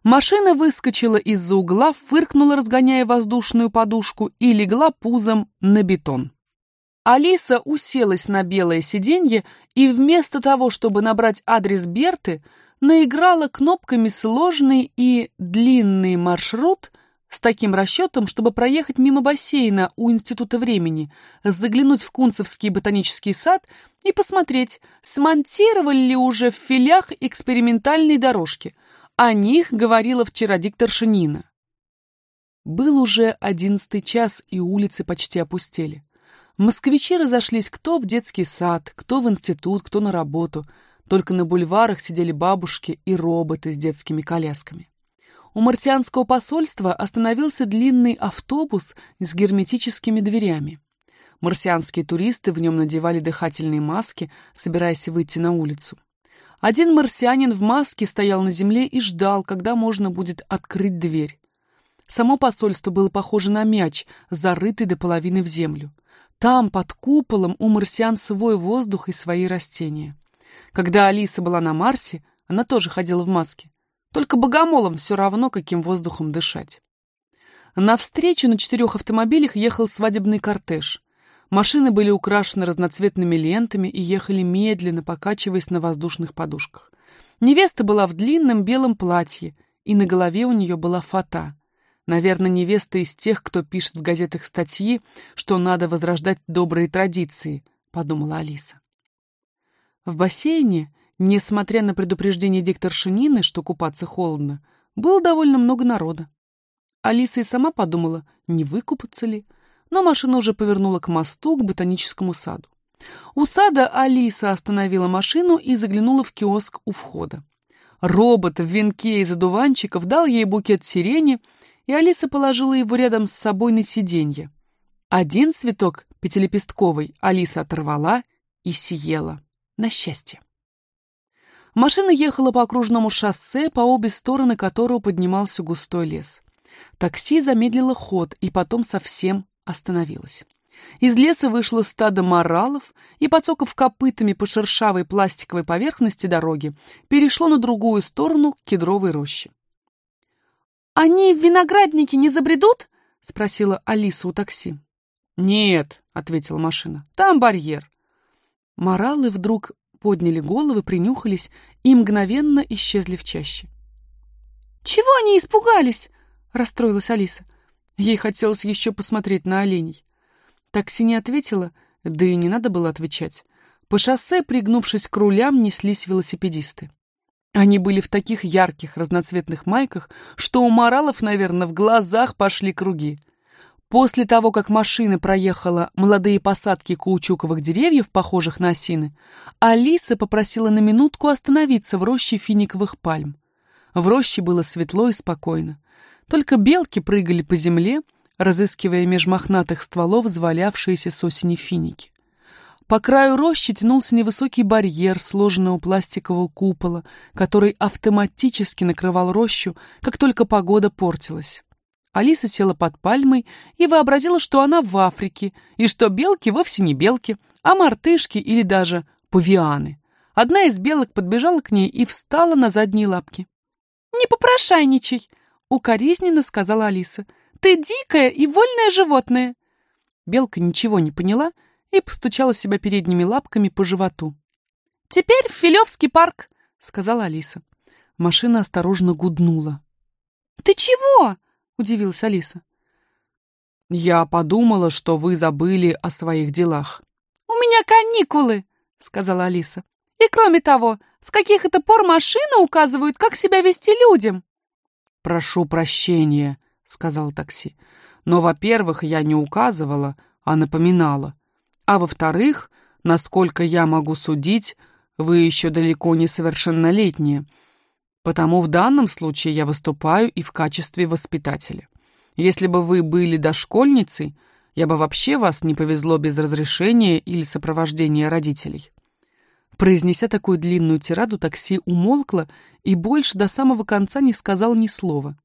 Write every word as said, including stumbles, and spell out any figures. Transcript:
Машина выскочила из-за угла, фыркнула, разгоняя воздушную подушку, и легла пузом на бетон. Алиса уселась на белое сиденье и вместо того, чтобы набрать адрес Берты, наиграла кнопками сложный и длинный маршрут с таким расчетом, чтобы проехать мимо бассейна у Института времени, заглянуть в Кунцевский ботанический сад и посмотреть, смонтировали ли уже в филях экспериментальные дорожки. О них говорила вчера дикторша Нина. Был уже одиннадцатый час, и улицы почти опустели. Москвичи разошлись кто в детский сад, кто в институт, кто на работу. Только на бульварах сидели бабушки и роботы с детскими колясками. У марсианского посольства остановился длинный автобус с герметическими дверями. Марсианские туристы в нем надевали дыхательные маски, собираясь выйти на улицу. Один марсианин в маске стоял на земле и ждал, когда можно будет открыть дверь. Само посольство было похоже на мяч, зарытый до половины в землю. Там, под куполом, у марсиан свой воздух и свои растения. Когда Алиса была на Марсе, она тоже ходила в маске. Только богомолам все равно, каким воздухом дышать. Навстречу на четырех автомобилях ехал свадебный кортеж. Машины были украшены разноцветными лентами и ехали медленно, покачиваясь на воздушных подушках. Невеста была в длинном белом платье, и на голове у нее была фата. Наверное, невеста из тех, кто пишет в газетах статьи, что надо возрождать добрые традиции, подумала Алиса. В бассейне, несмотря на предупреждение дикторши Нины, что купаться холодно, было довольно много народа. Алиса и сама подумала, не выкупаться ли, но машина уже повернула к мосту, к ботаническому саду. У сада Алиса остановила машину и заглянула в киоск у входа. Робот в венке из одуванчиков дал ей букет сирени, и Алиса положила его рядом с собой на сиденье. Один цветок, пятилепестковый, Алиса оторвала и съела. На счастье. Машина ехала по окружному шоссе, по обе стороны которого поднимался густой лес. Такси замедлило ход и потом совсем остановилось. Из леса вышло стадо моралов и, подсокав копытами по шершавой пластиковой поверхности дороги, перешло на другую сторону к кедровой роще. «Они в винограднике не забредут?» — спросила Алиса у такси. «Нет», — ответила машина, — «там барьер». Моралы вдруг подняли головы, принюхались и мгновенно исчезли в чаще. «Чего они испугались?» — расстроилась Алиса. Ей хотелось еще посмотреть на оленей. Такси не ответила, да и не надо было отвечать. По шоссе, пригнувшись к рулям, неслись велосипедисты. Они были в таких ярких разноцветных майках, что у моралов, наверное, в глазах пошли круги. После того, как машина проехала молодые посадки каучуковых деревьев, похожих на осины, Алиса попросила на минутку остановиться в роще финиковых пальм. В роще было светло и спокойно. Только белки прыгали по земле, разыскивая меж мохнатых стволов завалявшиеся с осени финики. По краю рощи тянулся невысокий барьер сложенного пластикового купола, который автоматически накрывал рощу, как только погода портилась. Алиса села под пальмой и вообразила, что она в Африке, и что белки вовсе не белки, а мартышки или даже павианы. Одна из белок подбежала к ней и встала на задние лапки. «Не попрошайничай!» — укоризненно сказала Алиса. «Ты дикое и вольное животное!» Белка ничего не поняла и постучала себя передними лапками по животу. «Теперь в Филевский парк!» — сказала Алиса. Машина осторожно гуднула. «Ты чего?» — удивилась Алиса. «Я подумала, что вы забыли о своих делах». «У меня каникулы!» — сказала Алиса. «И кроме того, с каких это пор машины указывают, как себя вести людям?» «Прошу прощения», — сказал такси. «Но, во-первых, я не указывала, а напоминала. А во-вторых, насколько я могу судить, вы еще далеко не совершеннолетние. Потому в данном случае я выступаю и в качестве воспитателя. Если бы вы были дошкольницей, я бы вообще вас не повезло без разрешения или сопровождения родителей». Произнеся такую длинную тираду, такси умолкло и больше до самого конца не сказал ни слова.